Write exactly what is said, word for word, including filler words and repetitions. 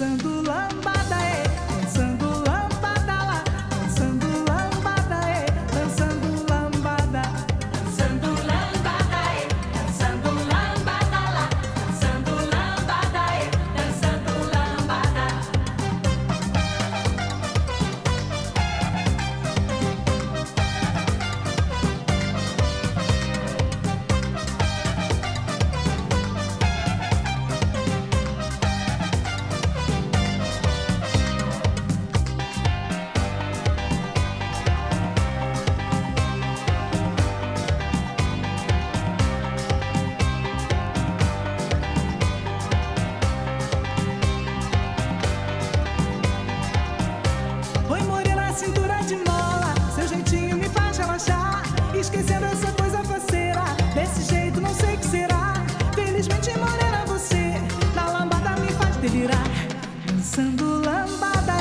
dançando lambada, é, dançando lambada lá, dançando lambada, é, dançando lambada, Dançando lambada, é, dançando lambada lá, dançando lambada, é, dançando lambada. Oi, morena, cintura de mola, seu jeitinho me faz relaxar, esquecendo essa coisa faceira, desse jeito não sei o que será. Felizmente, morena, você na lambada me faz delirar, dançando lambada.